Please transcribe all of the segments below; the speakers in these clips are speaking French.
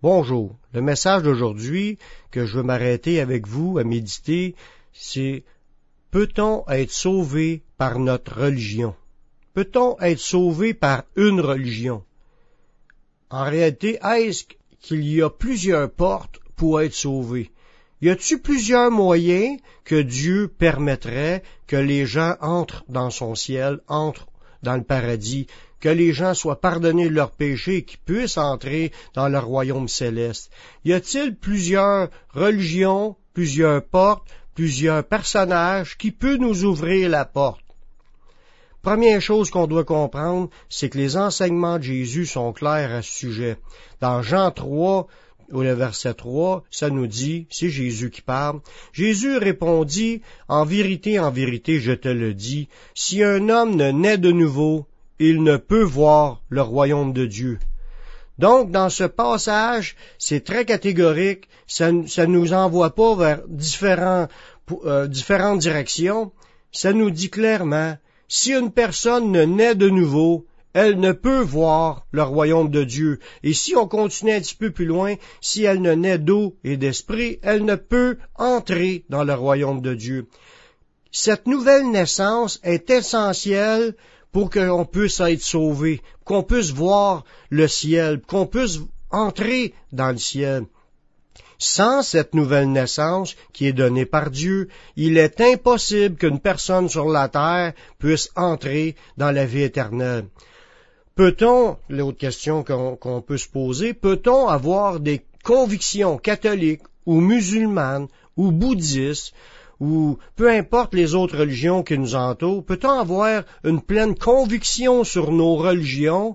Bonjour. Le message d'aujourd'hui que je veux m'arrêter avec vous à méditer, c'est « Peut-on être sauvé par notre religion? » Peut-on être sauvé par une religion? En réalité, est-ce qu'il y a plusieurs portes pour être sauvé? Y a-t-il plusieurs moyens que Dieu permettrait que les gens entrent dans son ciel, entrent dans le paradis, que les gens soient pardonnés de leurs péchés et qu'ils puissent entrer dans le royaume céleste? Y a-t-il plusieurs religions, plusieurs portes, plusieurs personnages qui peuvent nous ouvrir la porte? Première chose qu'on doit comprendre, c'est que les enseignements de Jésus sont clairs à ce sujet. Dans Jean 3, au verset 3, ça nous dit, c'est Jésus qui parle, Jésus répondit, « En vérité, je te le dis, si un homme ne naît de nouveau, il ne peut voir le royaume de Dieu. » Donc, dans ce passage, c'est très catégorique, ça nous envoie pas vers différentes directions, ça nous dit clairement, si une personne ne naît de nouveau, elle ne peut voir le royaume de Dieu. Et si on continue un petit peu plus loin, si elle ne naît d'eau et d'esprit, elle ne peut entrer dans le royaume de Dieu. Cette nouvelle naissance est essentielle pour qu'on puisse être sauvé, qu'on puisse voir le ciel, qu'on puisse entrer dans le ciel. Sans cette nouvelle naissance qui est donnée par Dieu, il est impossible qu'une personne sur la terre puisse entrer dans la vie éternelle. Peut-on, l'autre question qu'on peut se poser, peut-on avoir des convictions catholiques ou musulmanes ou bouddhistes ou peu importe les autres religions qui nous entourent, peut-on avoir une pleine conviction sur nos religions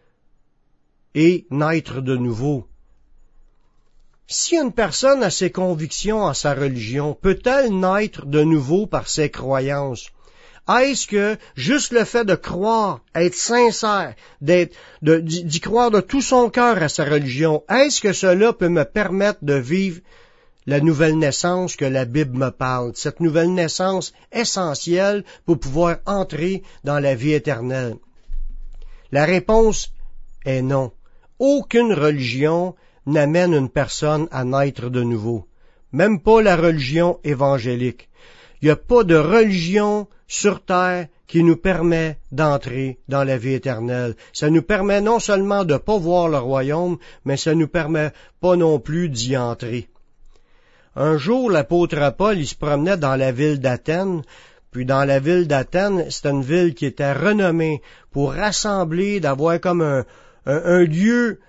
et naître de nouveau? Si une personne a ses convictions en sa religion, peut-elle naître de nouveau par ses croyances? Est-ce que juste le fait de croire, être sincère, d'y croire de tout son cœur à sa religion, est-ce que cela peut me permettre de vivre la nouvelle naissance que la Bible me parle, cette nouvelle naissance essentielle pour pouvoir entrer dans la vie éternelle? La réponse est non. Aucune religion n'amène une personne à naître de nouveau. Même pas la religion évangélique. Il n'y a pas de religion sur terre qui nous permet d'entrer dans la vie éternelle. Ça nous permet non seulement de ne pas voir le royaume, mais ça nous permet pas non plus d'y entrer. Un jour, l'apôtre Paul, il se promenait dans la ville d'Athènes, puis dans la ville d'Athènes, c'était une ville qui était renommée pour rassembler, d'avoir comme un lieu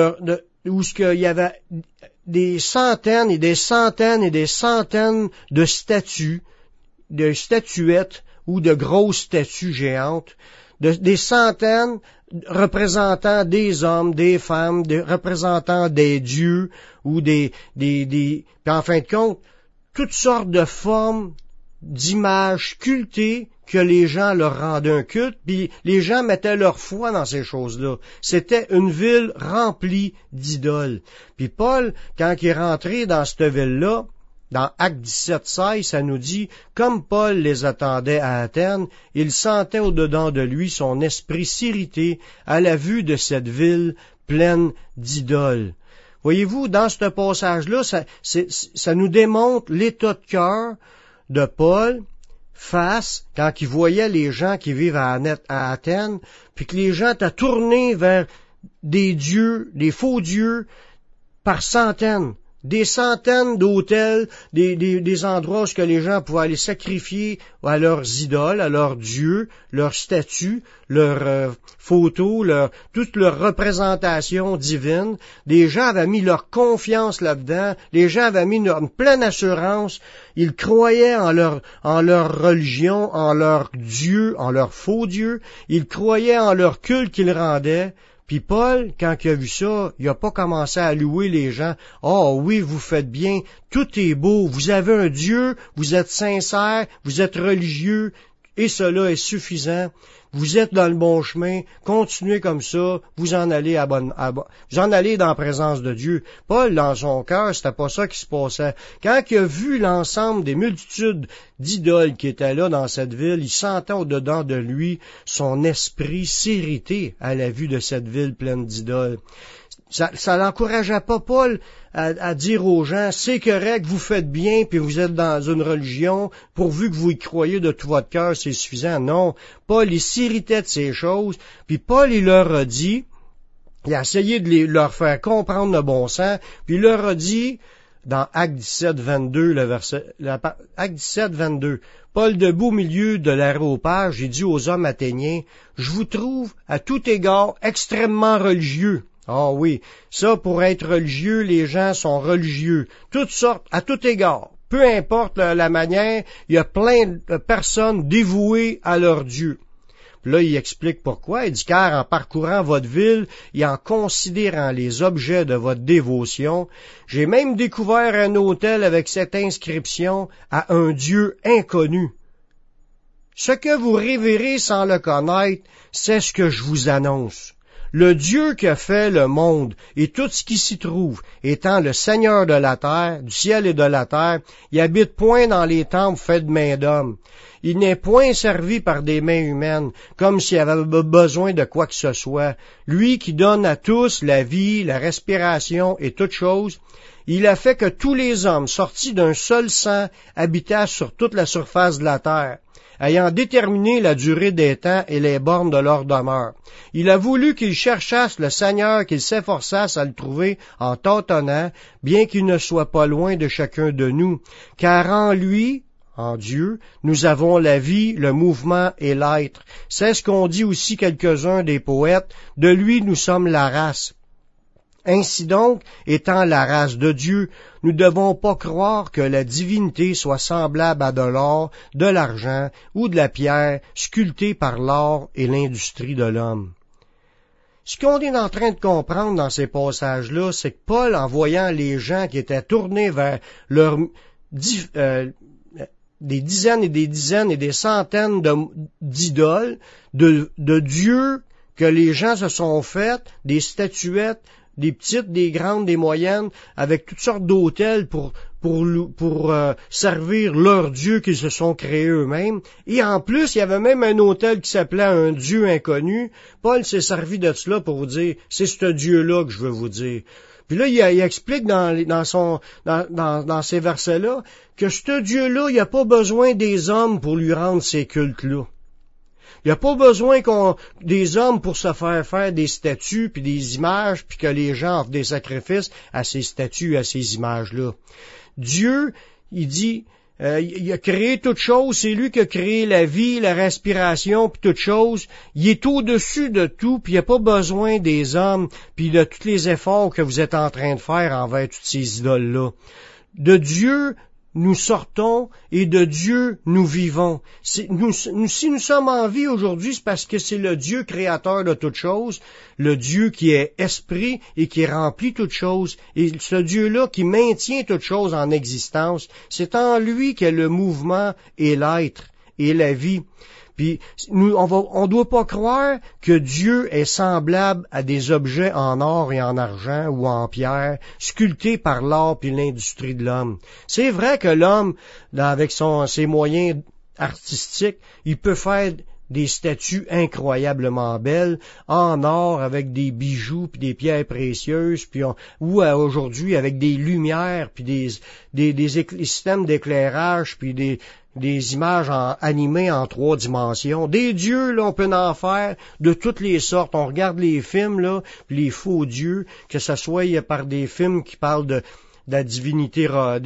où il y avait des centaines et des centaines et des centaines de statues, de statuettes ou de grosses statues géantes, des centaines représentant des hommes, des femmes, représentant des dieux ou puis en fin de compte, toutes sortes de formes d'images sculptées que les gens leur rendaient un culte, puis les gens mettaient leur foi dans ces choses-là. C'était une ville remplie d'idoles. Puis Paul, quand il est rentré dans cette ville-là, dans Actes 17:16, ça nous dit, comme Paul les attendait à Athènes, il sentait au-dedans de lui son esprit s'irriter à la vue de cette ville pleine d'idoles. Voyez-vous, dans ce passage-là, ça nous démontre l'état de cœur de Paul face, quand il voyait les gens qui vivent à Athènes, puis que les gens étaient tournés vers des dieux, des faux dieux, par centaines. Des centaines d'autels, des endroits où que les gens pouvaient aller sacrifier à leurs idoles, à leurs dieux, leurs statues, leurs photos, toute leur représentation divine. Les gens avaient mis leur confiance là-dedans. Les gens avaient mis une pleine assurance. Ils croyaient en leur religion, en leur dieu, en leur faux dieu. Ils croyaient en leur culte qu'ils rendaient. Puis Paul, quand il a vu ça, il n'a pas commencé à louer les gens. « Oh oui, vous faites bien, tout est beau, vous avez un Dieu, vous êtes sincère, vous êtes religieux, et cela est suffisant. Vous êtes dans le bon chemin, continuez comme ça, vous en allez vous en allez dans la présence de Dieu. » Paul, dans son cœur, c'était pas ça qui se passait. Quand il a vu l'ensemble des multitudes d'idoles qui étaient là dans cette ville, il sentait au-dedans de lui son esprit s'irriter à la vue de cette ville pleine d'idoles. Ça l'encourageait pas Paul à dire aux gens, c'est correct, vous faites bien, puis vous êtes dans une religion, pourvu que vous y croyez de tout votre cœur, c'est suffisant. Non, Paul, il s'irritait de ces choses, puis Paul, il leur a dit, il a essayé de leur faire comprendre le bon sens, puis il leur a dit, dans Acte 17, 22, Acte 17, 22, Paul, debout au milieu de l'aréopage, il dit aux hommes athéniens, je vous trouve à tout égard extrêmement religieux. Ah oui, ça, pour être religieux, les gens sont religieux. Toutes sortes, à tout égard. Peu importe la manière, il y a plein de personnes dévouées à leur Dieu. Puis là, il explique pourquoi. Il dit, car en parcourant votre ville et en considérant les objets de votre dévotion, j'ai même découvert un autel avec cette inscription à un Dieu inconnu. Ce que vous révérez sans le connaître, c'est ce que je vous annonce. Le Dieu qui a fait le monde et tout ce qui s'y trouve, étant le Seigneur de la terre, du ciel et de la terre, il habite point dans les temples faits de mains d'hommes. Il n'est point servi par des mains humaines, comme s'il avait besoin de quoi que ce soit. Lui qui donne à tous la vie, la respiration et toutes choses, il a fait que tous les hommes sortis d'un seul sang habitassent sur toute la surface de la terre, ayant déterminé la durée des temps et les bornes de leur demeure. Il a voulu qu'ils cherchassent le Seigneur, qu'ils s'efforçassent à le trouver en tâtonnant, bien qu'il ne soit pas loin de chacun de nous, car en lui, en Dieu, nous avons la vie, le mouvement et l'être. C'est ce qu'ont dit aussi quelques-uns des poètes, de lui nous sommes la race. Ainsi donc, étant la race de Dieu, nous ne devons pas croire que la divinité soit semblable à de l'or, de l'argent ou de la pierre sculptée par l'art et l'industrie de l'homme. Ce qu'on est en train de comprendre dans ces passages-là, c'est que Paul, en voyant les gens qui étaient tournés vers des dizaines et des centaines d'idoles, de dieux que les gens se sont faites, des statuettes, des petites, des grandes, des moyennes, avec toutes sortes d'autels pour servir leur Dieu qu'ils se sont créés eux-mêmes. Et en plus, il y avait même un autel qui s'appelait un Dieu inconnu. Paul s'est servi de cela pour vous dire, c'est ce Dieu-là que je veux vous dire. Puis là, il explique dans ces versets-là que ce Dieu-là, il n'y a pas besoin des hommes pour lui rendre ces cultes-là. Il n'y a pas besoin des hommes pour se faire des statues puis des images puis que les gens offrent des sacrifices à ces statues, à ces images-là. Dieu, il dit, il a créé toutes choses, c'est lui qui a créé la vie, la respiration puis toutes choses. Il est au-dessus de tout puis il n'y a pas besoin des hommes puis de tous les efforts que vous êtes en train de faire envers toutes ces idoles-là. De Dieu, nous sortons et de Dieu nous vivons. Si nous sommes en vie aujourd'hui, c'est parce que c'est le Dieu créateur de toutes choses, le Dieu qui est esprit et qui remplit toutes choses, et ce Dieu-là qui maintient toutes choses en existence, c'est en lui qu'est le mouvement et l'être et la vie. Puis on doit pas croire que Dieu est semblable à des objets en or et en argent ou en pierre, sculptés par l'art puis l'industrie de l'homme. C'est vrai que l'homme, avec ses moyens artistiques, il peut faire des statues incroyablement belles, en or, avec des bijoux puis des pierres précieuses, ou aujourd'hui avec des lumières puis des systèmes d'éclairage puis des images animées en 3 dimensions. Des dieux, là, on peut en faire de toutes les sortes. On regarde les films, là, puis les faux dieux, que ce soit par des films qui parlent de la divinité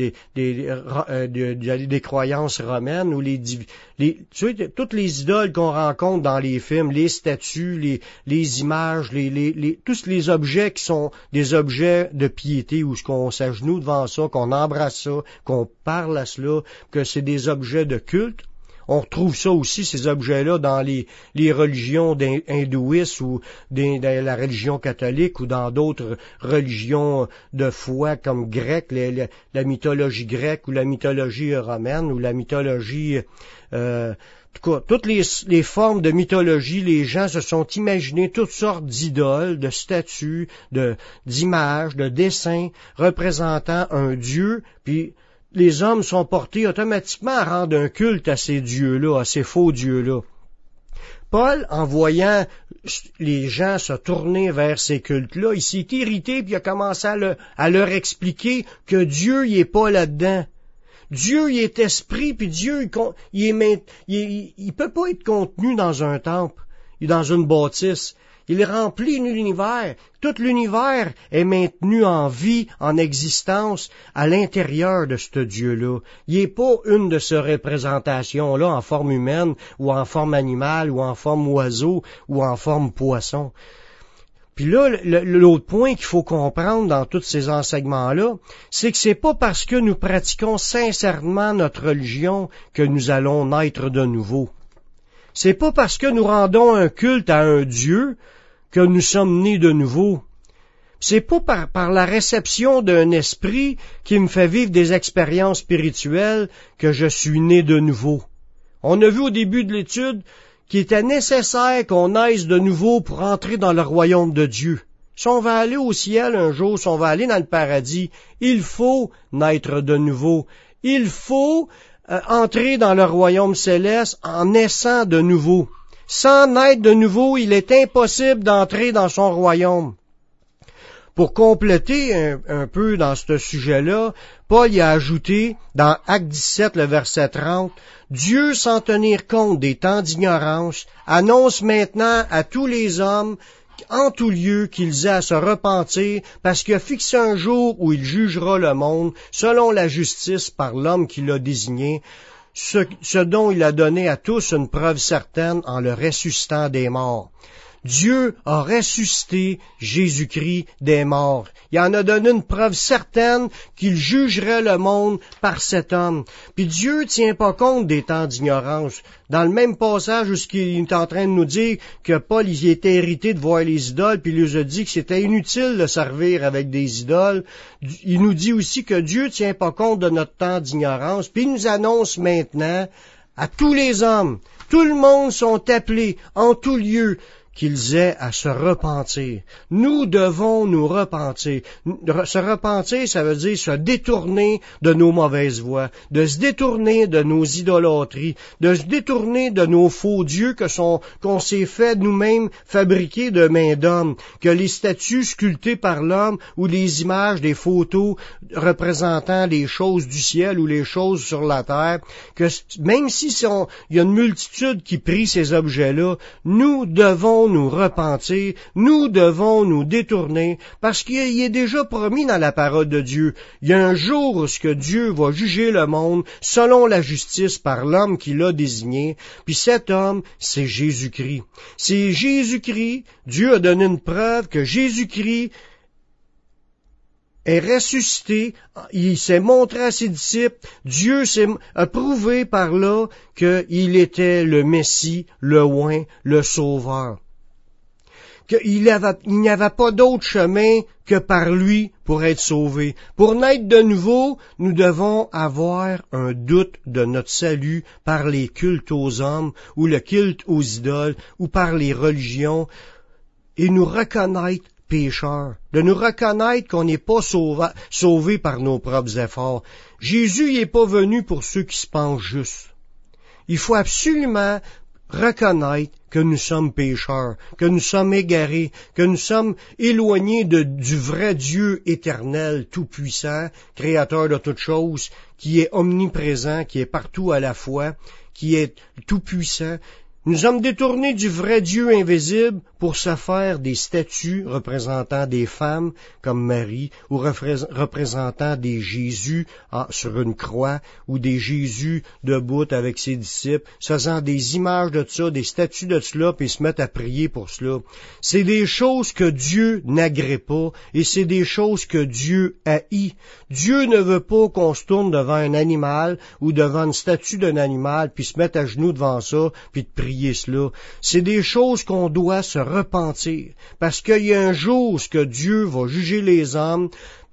des croyances romaines ou toutes les idoles qu'on rencontre dans les films, les statues, les images, tous les objets qui sont des objets de piété où qu'on s'agenouille devant ça, qu'on embrasse ça, qu'on parle à cela, que c'est des objets de culte. On retrouve ça aussi, ces objets-là, dans les religions hindouistes ou dans la religion catholique ou dans d'autres religions de foi comme grecque, la mythologie grecque ou la mythologie romaine ou la mythologie... en tout cas, toutes les formes de mythologie, les gens se sont imaginés toutes sortes d'idoles, de statues, d'images, de dessins représentant un dieu, puis les hommes sont portés automatiquement à rendre un culte à ces dieux-là, à ces faux dieux-là. Paul, en voyant les gens se tourner vers ces cultes-là, il s'est irrité puis il a commencé à leur expliquer que Dieu il est pas là-dedans. Dieu il est esprit puis Dieu il peut pas être contenu dans un temple, dans une bâtisse. Il remplit l'univers. Tout l'univers est maintenu en vie, en existence, à l'intérieur de ce Dieu-là. Il n'est pas une de ces représentations-là en forme humaine, ou en forme animale, ou en forme oiseau, ou en forme poisson. Puis là, l'autre point qu'il faut comprendre dans tous ces enseignements-là, c'est que c'est pas parce que nous pratiquons sincèrement notre religion que nous allons naître de nouveau. C'est pas parce que nous rendons un culte à un Dieu que nous sommes nés de nouveau. C'est pas par la réception d'un esprit qui me fait vivre des expériences spirituelles que je suis né de nouveau. On a vu au début de l'étude qu'il était nécessaire qu'on naisse de nouveau pour entrer dans le royaume de Dieu. Si on va aller au ciel un jour, si on va aller dans le paradis, il faut naître de nouveau. Il faut entrer dans le royaume céleste en naissant de nouveau. Sans naître de nouveau, il est impossible d'entrer dans son royaume. Pour compléter un peu dans ce sujet-là, Paul y a ajouté, dans Acte 17, le verset 30, « Dieu, sans tenir compte des temps d'ignorance, annonce maintenant à tous les hommes en tout lieu qu'ils aient à se repentir, parce qu'il a fixé un jour où il jugera le monde, selon la justice par l'homme qui l'a désigné, ce dont il a donné à tous une preuve certaine en le ressuscitant des morts. » Dieu a ressuscité Jésus-Christ des morts. Il en a donné une preuve certaine qu'il jugerait le monde par cet homme. Puis Dieu ne tient pas compte des temps d'ignorance. Dans le même passage où il est en train de nous dire que Paul il était irrité de voir les idoles, puis il nous a dit que c'était inutile de servir avec des idoles, il nous dit aussi que Dieu ne tient pas compte de notre temps d'ignorance. Puis il nous annonce maintenant à tous les hommes, tout le monde sont appelés en tout lieu, qu'ils aient à se repentir. Nous devons nous repentir. Se repentir, ça veut dire se détourner de nos mauvaises voies, de se détourner de nos idolâtries, de se détourner de nos faux dieux qu'on s'est fait nous-mêmes fabriquer de main d'homme, que les statues sculptées par l'homme ou les images, des photos représentant les choses du ciel ou les choses sur la terre, que même si il y a une multitude qui prie ces objets-là, nous devons nous repentir, nous devons nous détourner, parce qu'il est déjà promis dans la parole de Dieu. Il y a un jour où Dieu va juger le monde selon la justice par l'homme qui l'a désigné, puis cet homme, c'est Jésus-Christ. C'est Jésus-Christ, Dieu a donné une preuve que Jésus-Christ est ressuscité, il s'est montré à ses disciples, Dieu a prouvé par là qu'il était le Messie, le oint, le Sauveur. Qu'il n'y avait pas d'autre chemin que par lui pour être sauvé. Pour naître de nouveau, nous devons avoir un doute de notre salut par les cultes aux hommes, ou le culte aux idoles, ou par les religions, et nous reconnaître pécheurs, de nous reconnaître qu'on n'est pas sauvé par nos propres efforts. Jésus n'est pas venu pour ceux qui se pensent justes. Il faut absolument reconnaître que nous sommes pécheurs, que nous sommes égarés, que nous sommes éloignés du vrai Dieu éternel, tout-puissant, créateur de toutes choses, qui est omniprésent, qui est partout à la fois, qui est tout-puissant. Nous sommes détournés du vrai Dieu invisible pour se faire des statues représentant des femmes comme Marie, ou représentant des Jésus sur une croix, ou des Jésus debout avec ses disciples, se faisant des images de ça, des statues de cela, puis se mettent à prier pour cela. C'est des choses que Dieu n'agrée pas, et c'est des choses que Dieu haït. Dieu ne veut pas qu'on se tourne devant un animal, ou devant une statue d'un animal, puis se mettre à genoux devant ça, puis de prier cela. C'est des choses qu'on doit se repentir, parce qu'il y a un jour où Dieu va juger les hommes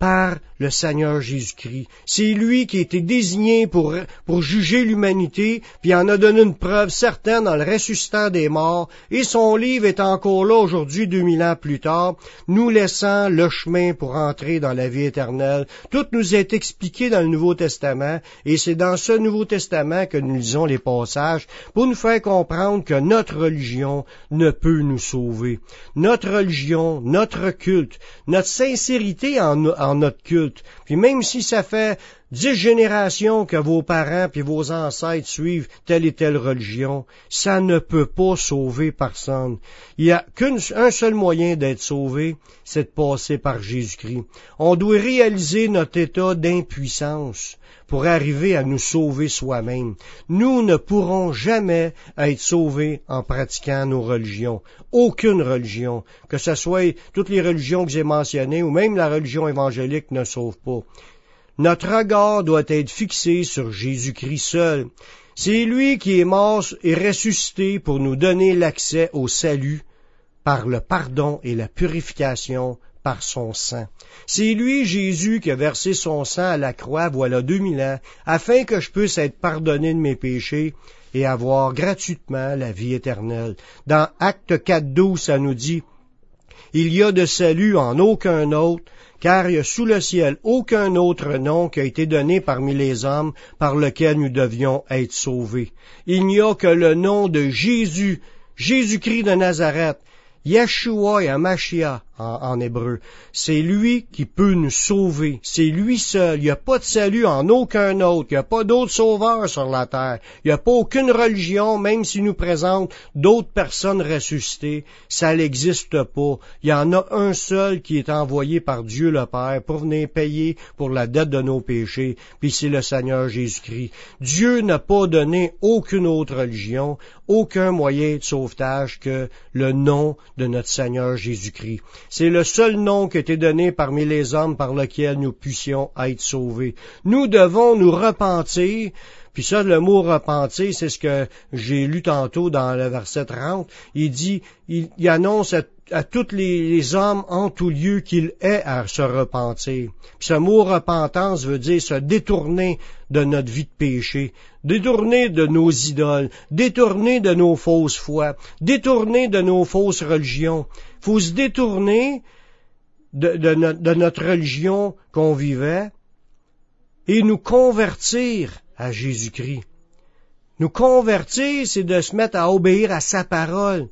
par le Seigneur Jésus-Christ. C'est lui qui a été désigné pour juger l'humanité, puis il en a donné une preuve certaine en le ressuscitant des morts, et son livre est encore là aujourd'hui, 2000 ans plus tard, nous laissant le chemin pour entrer dans la vie éternelle. Tout nous est expliqué dans le Nouveau Testament, et c'est dans ce Nouveau Testament que nous lisons les passages pour nous faire comprendre que notre religion ne peut nous sauver. Notre religion, notre culte, notre sincérité en notre culte. Puis même si ça fait 10 générations que vos parents puis vos ancêtres suivent telle et telle religion, ça ne peut pas sauver personne. Il n'y a qu'un seul moyen d'être sauvé, c'est de passer par Jésus-Christ. On doit réaliser notre état d'impuissance pour arriver à nous sauver soi-même. Nous ne pourrons jamais être sauvés en pratiquant nos religions. Aucune religion, que ce soit toutes les religions que j'ai mentionnées ou même la religion évangélique ne sauve pas. Notre regard doit être fixé sur Jésus-Christ seul. C'est lui qui est mort et ressuscité pour nous donner l'accès au salut par le pardon et la purification par son sang. C'est lui, Jésus, qui a versé son sang à la croix, voilà 2000 ans, afin que je puisse être pardonné de mes péchés et avoir gratuitement la vie éternelle. Dans Actes 4:12, ça nous dit, « Il y a de salut en aucun autre, car il y a sous le ciel aucun autre nom qui a été donné parmi les hommes par lequel nous devions être sauvés. Il n'y a que le nom de Jésus, Jésus-Christ de Nazareth, Yeshua et Mashiach en hébreu. C'est lui qui peut nous sauver. C'est lui seul. Il n'y a pas de salut en aucun autre. Il n'y a pas d'autre sauveur sur la terre. Il n'y a pas aucune religion, même s'il nous présente d'autres personnes ressuscitées. Ça n'existe pas. Il y en a un seul qui est envoyé par Dieu le Père pour venir payer pour la dette de nos péchés. Puis c'est le Seigneur Jésus-Christ. Dieu n'a pas donné aucune autre religion, aucun moyen de sauvetage que le nom de notre Seigneur Jésus-Christ. C'est le seul nom qui a été donné parmi les hommes par lequel nous puissions être sauvés. Nous devons nous repentir, puis ça, le mot repentir, c'est ce que j'ai lu tantôt dans le verset 30. Il dit, il annonce à tous les hommes en tout lieu qu'il est à se repentir. Puis ce mot repentance veut dire se détourner de notre vie de péché, détourner de nos idoles, détourner de nos fausses foi, détourner de nos fausses religions. Il faut se détourner de notre religion qu'on vivait et nous convertir à Jésus-Christ. Nous convertir, c'est de se mettre à obéir à sa parole,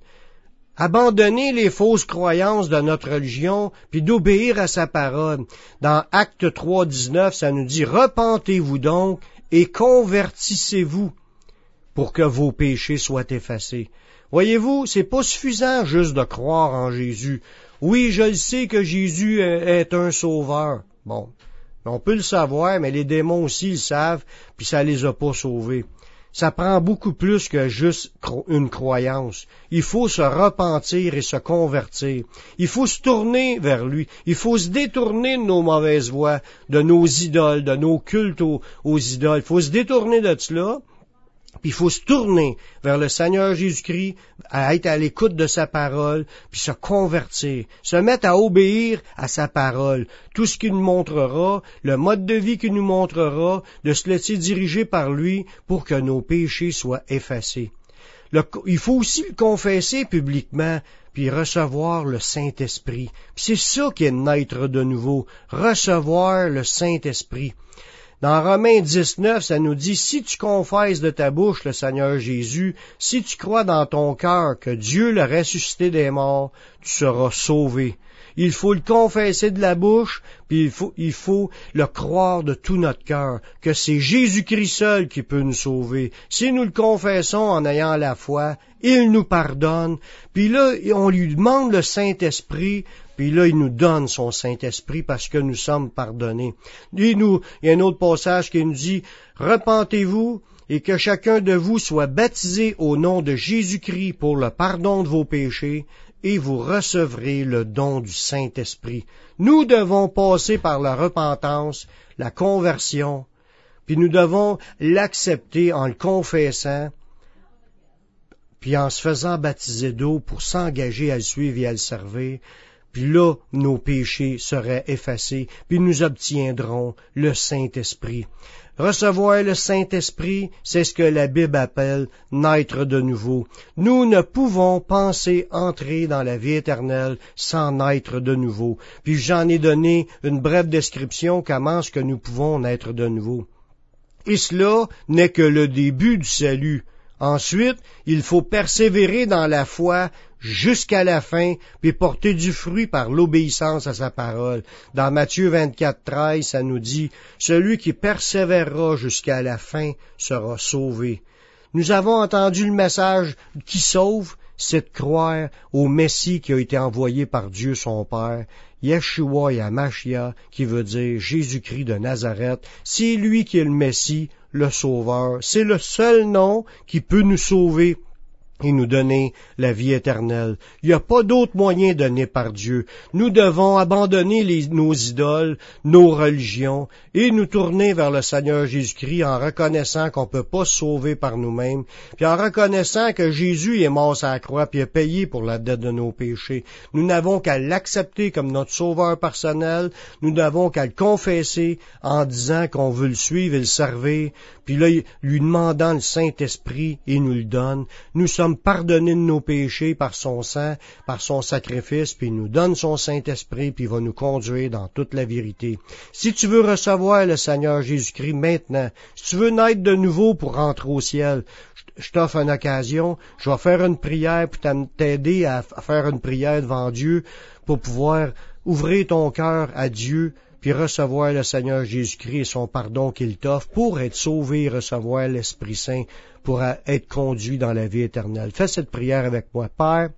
abandonner les fausses croyances de notre religion, puis d'obéir à sa parole. Dans Actes 3:19, ça nous dit « Repentez-vous donc et convertissez-vous pour que vos péchés soient effacés. » Voyez-vous, c'est pas suffisant juste de croire en Jésus. Oui, je le sais que Jésus est un sauveur. Bon, on peut le savoir, mais les démons aussi le savent, puis ça les a pas sauvés. Ça prend beaucoup plus que juste une croyance. Il faut se repentir et se convertir. Il faut se tourner vers lui. Il faut se détourner de nos mauvaises voies, de nos idoles, de nos cultes aux idoles. Il faut se détourner de cela. Puis il faut se tourner vers le Seigneur Jésus-Christ, à être à l'écoute de sa parole, puis se convertir, se mettre à obéir à sa parole. Tout ce qu'il nous montrera, le mode de vie qu'il nous montrera, de se laisser diriger par lui pour que nos péchés soient effacés. Il faut aussi le confesser publiquement, puis recevoir le Saint-Esprit. Puis c'est ça qui est naître de nouveau, recevoir le Saint-Esprit. Dans Romains 19, ça nous dit, si tu confesses de ta bouche le Seigneur Jésus, si tu crois dans ton cœur que Dieu l'a ressuscité des morts, tu seras sauvé. Il faut le confesser de la bouche, puis il faut le croire de tout notre cœur, que c'est Jésus-Christ seul qui peut nous sauver. Si nous le confessons en ayant la foi, il nous pardonne, puis là, on lui demande le Saint-Esprit, puis là, il nous donne son Saint-Esprit parce que nous sommes pardonnés. Il y a un autre passage qui nous dit, « Repentez-vous et que chacun de vous soit baptisé au nom de Jésus-Christ pour le pardon de vos péchés, et vous recevrez le don du Saint-Esprit. » Nous devons passer par la repentance, la conversion, puis nous devons l'accepter en le confessant, puis en se faisant baptiser d'eau pour s'engager à le suivre et à le servir. puis là, nos péchés seraient effacés, puis nous obtiendrons le Saint-Esprit. Recevoir le Saint-Esprit, c'est ce que la Bible appelle naître de nouveau. Nous ne pouvons penser entrer dans la vie éternelle sans naître de nouveau. Puis j'en ai donné une brève description comment est-ce que nous pouvons naître de nouveau. Et cela n'est que le début du salut. Ensuite, il faut persévérer dans la foi jusqu'à la fin, puis porter du fruit par l'obéissance à sa parole. Dans Matthieu 24:13, ça nous dit « Celui qui persévérera jusqu'à la fin sera sauvé ». Nous avons entendu le message qui sauve, c'est de croire au Messie qui a été envoyé par Dieu son Père, Yeshua Yamashia, qui veut dire Jésus-Christ de Nazareth. C'est lui qui est le Messie, le Sauveur. C'est le seul nom qui peut nous sauver et nous donner la vie éternelle. Il n'y a pas d'autre moyen donné par Dieu. Nous devons abandonner nos idoles, nos religions, et nous tourner vers le Seigneur Jésus-Christ en reconnaissant qu'on ne peut pas se sauver par nous-mêmes, puis en reconnaissant que Jésus est mort sur la croix, puis a payé pour la dette de nos péchés. Nous n'avons qu'à l'accepter comme notre sauveur personnel, nous n'avons qu'à le confesser en disant qu'on veut le suivre et le servir, puis là, lui demandant le Saint-Esprit, il nous le donne. Nous sommes pardonnés de nos péchés par son sang, par son sacrifice, puis il nous donne son Saint-Esprit, puis il va nous conduire dans toute la vérité. Si tu veux recevoir le Seigneur Jésus-Christ maintenant, si tu veux naître de nouveau pour rentrer au ciel, je t'offre une occasion, je vais faire une prière pour t'aider à faire une prière devant Dieu pour pouvoir ouvrir ton cœur à Dieu, puis recevoir le Seigneur Jésus-Christ et son pardon qu'il t'offre pour être sauvé et recevoir l'Esprit Saint, pour être conduit dans la vie éternelle. Fais cette prière avec moi. Père,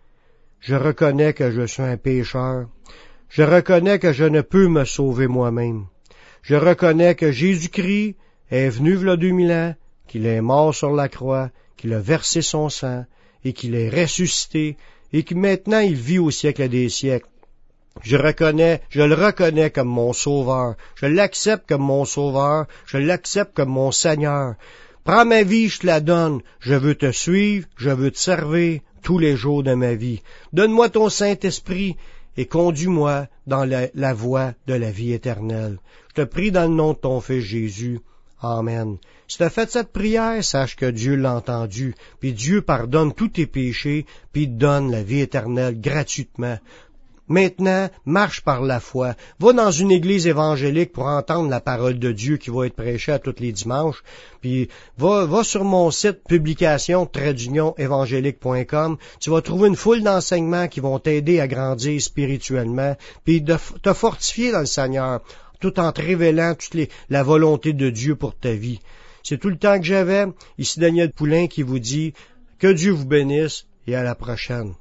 je reconnais que je suis un pécheur. Je reconnais que je ne peux me sauver moi-même. Je reconnais que Jésus-Christ est venu v'là 2000 ans, qu'il est mort sur la croix, qu'il a versé son sang, et qu'il est ressuscité, et que maintenant il vit au siècle des siècles. Je le reconnais comme mon sauveur. Je l'accepte comme mon sauveur. Je l'accepte comme mon Seigneur. Prends ma vie, je te la donne. Je veux te suivre, je veux te servir tous les jours de ma vie. Donne-moi ton Saint-Esprit et conduis-moi dans la voie de la vie éternelle. Je te prie dans le nom de ton Fils Jésus. Amen. Si tu as fait cette prière, sache que Dieu l'a entendu, puis Dieu pardonne tous tes péchés, puis te donne la vie éternelle gratuitement. Maintenant, marche par la foi. Va dans une église évangélique pour entendre la parole de Dieu qui va être prêchée à tous les dimanches. Puis va sur mon site publication-évangélique.com. Tu vas trouver une foule d'enseignements qui vont t'aider à grandir spirituellement, puis de te fortifier dans le Seigneur, tout en te révélant la volonté de Dieu pour ta vie. C'est tout le temps que j'avais. Ici Daniel Poulain qui vous dit que Dieu vous bénisse et à la prochaine.